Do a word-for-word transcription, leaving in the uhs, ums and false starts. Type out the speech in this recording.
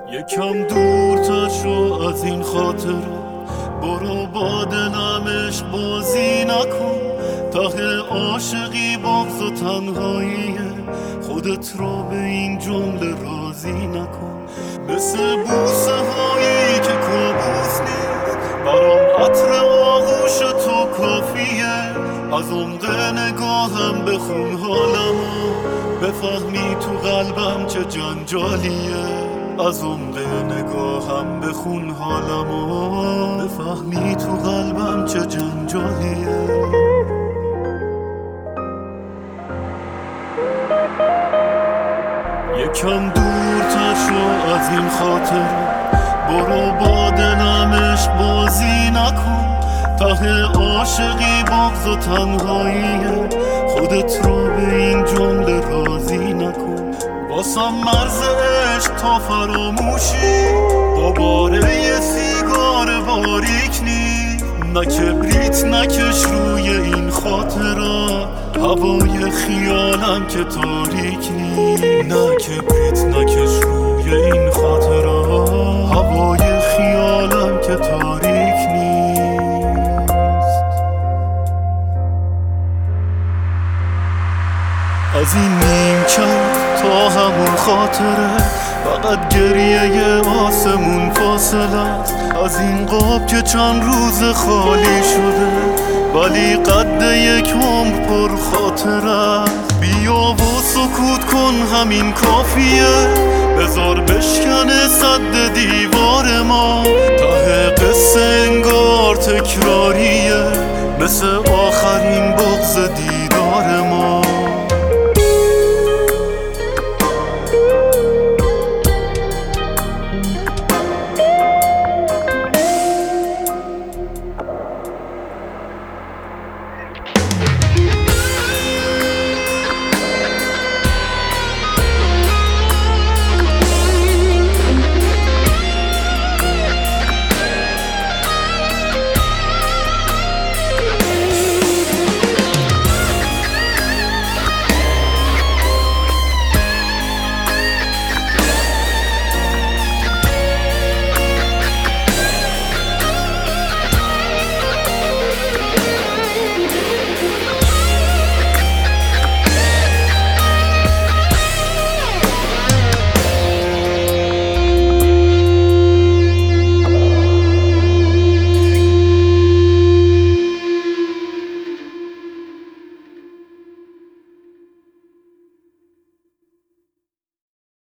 یکم دورتر شو از این خاطر، برو با دلم عشق بازی نکن. ته عاشقی بغض و تنهاییه، خودت رو به این جمله راضی نکن. مثل بوسه هایی که کابوس نیست، برام عطر آغوش تو کافیه. از عمق نگاهم بخون حالمو، بفهمی تو قلبم چه جنجالیه. از عمق نگاهم بخون حالمو، بفهمی تو قلبم چه جنجالیه. یکم دورتر شو از این خاطر، برو با دلم عشق بازی نکن. ته عاشقی بغض و تنهاییه، خودت رو به این جمله راضی نکن. واسم مرز عشق تا فراموشی، با باره یه سیگار باریک نیست. نه کبریت نکش روی این خاطرات، هوای خیالم که تاریک نیست. نه کبریت نکش روی این خاطرات، هوای خیالم که تاریک نیست. از این نیمکت تا همون خاطره، فقط گریه آسمون فاصله است. از این قاب که چند روز خالی شده، ولی قد یک عمر پر خاطره. بیا و سکوت کن همین کافیه، بذار بشکنه سد دیوار ما. ته قصه انگار تکراریه، مثل آخرین